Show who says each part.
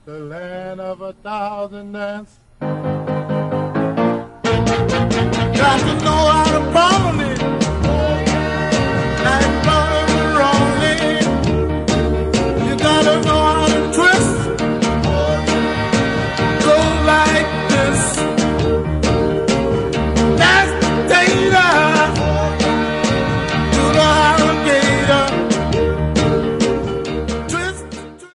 Speaker 1: the land of 1,000 dance. Got to know